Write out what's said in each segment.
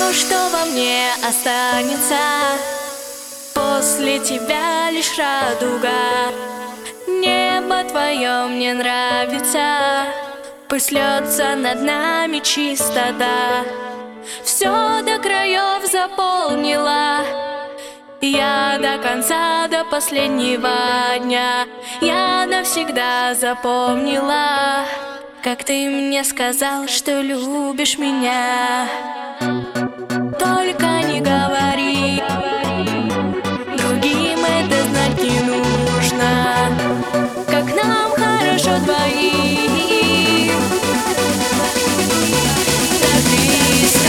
Все, что во мне останется, после тебя лишь радуга. Небо твое мне нравится, пусть льется над нами чистота. Все до краев заполнила я, до конца, до последнего дня. Я навсегда запомнила, как ты мне сказал, что любишь меня. Только не говори другим, это знать не нужно, как нам хорошо двоим. Так близко.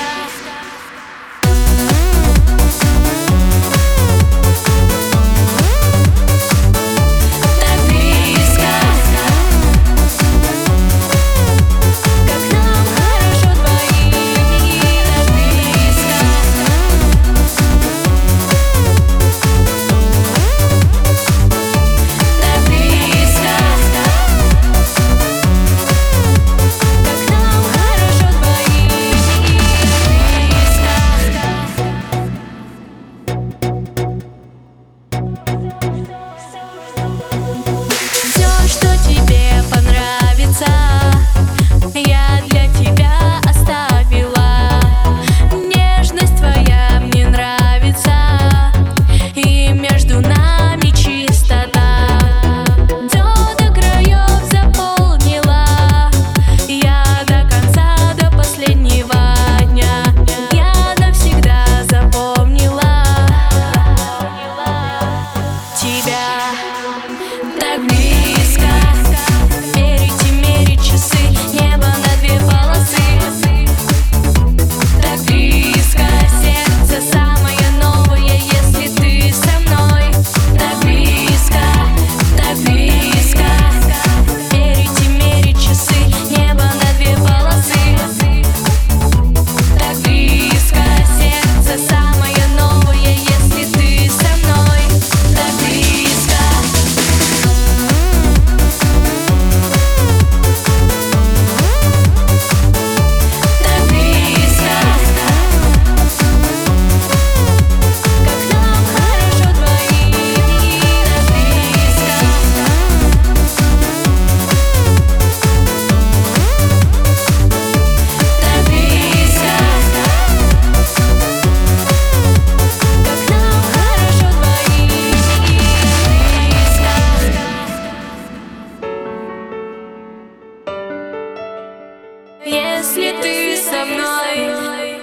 Если ты со мной,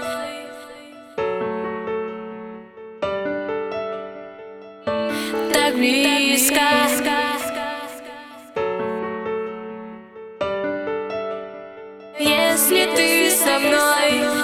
так близко. Если ты со мной.